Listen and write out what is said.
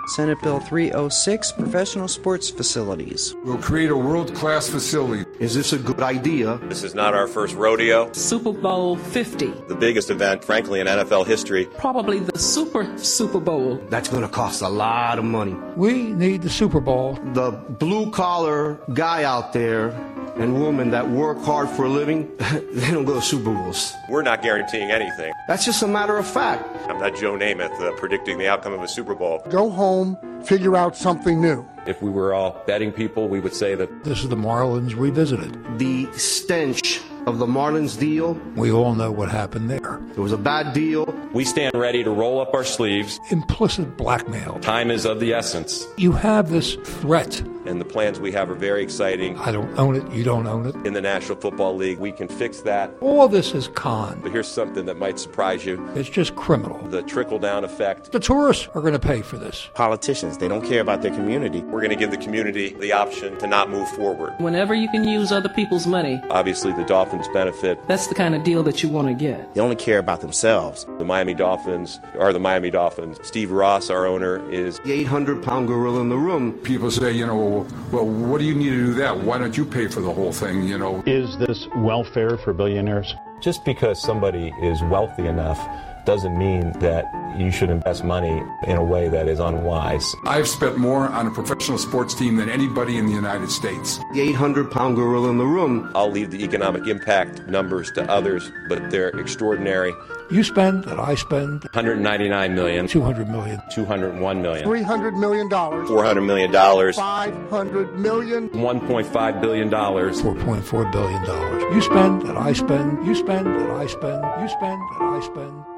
Senate Bill 306, professional sports facilities. We'll create a world-class facility. Is this a good idea? This is not our first rodeo. Super Bowl 50. The biggest event, frankly, in NFL history. Probably the Super Bowl. That's going to cost a lot of money. We need the Super Bowl. The blue-collar guy out there and woman that work hard for a living, they don't go to Super Bowls. We're not guaranteeing anything. That's just a matter of fact. I'm not Joe Namath predicting the outcome of a Super Bowl. Go home, figure out something new. If we were all betting people, we would say that this is the Marlins revisited. The stench of the Marlins deal. We all know what happened there. It was a bad deal. We stand ready to roll up our sleeves. Implicit blackmail. Time is of the essence. You have this threat. And the plans we have are very exciting. I don't own it. You don't own it. In the National Football League, we can fix that. All this is con. But here's something that might surprise you. It's just criminal. The trickle-down effect. The tourists are going to pay for this. Politicians, they don't care about their community. We're going to give the community the option to not move forward. Whenever you can use other people's money. Obviously, the Dolphins benefit. That's the kind of deal that you want to get. They only care about themselves. The Miami Dolphins are the Miami Dolphins. Steve Ross, our owner, is the 800-pound gorilla in the room. People say, well, what do you need to do that? Why don't you pay for the whole thing, Is this welfare for billionaires? Just because somebody is wealthy enough doesn't mean that you should invest money in a way that is unwise. I've spent more on a professional sports team than anybody in the United States. The 800-pound gorilla in the room. I'll leave the economic impact numbers to others, but they're extraordinary. You spend, and I spend. $199 million. $200 million. $201 million. $300 million. $400 million. $500 million. $1.5 billion. $4.4 billion. You spend, and I spend. You spend, and I spend. You spend, and I spend.